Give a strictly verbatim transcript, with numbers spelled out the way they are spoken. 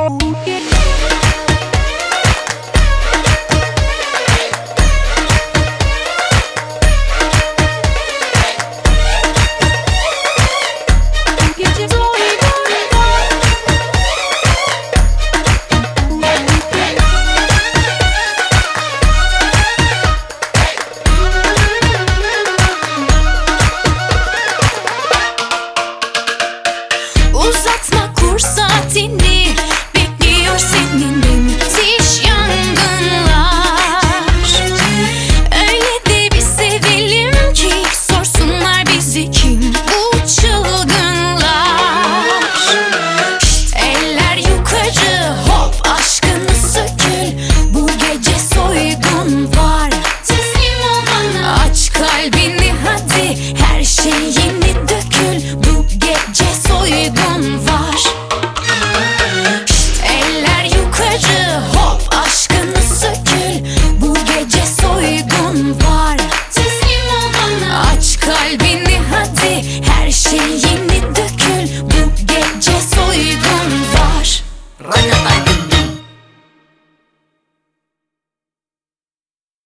Uzatma kur saatini, bekliyor seninle müthiş yangınlar. Öyle de bir sevelim ki sorsunlar bizi kim bu çılgınlar. Eller yukarı hop aşkını sökül, bu gece soygun var. Teslim ol bana, aç kalbini hadi, her şeyini dökül, bu gece soygun var. Eller yukarı hop aşkını sökül, bu gece soygun var. Teslim ol bana, aç kalbini hadi, her şeyini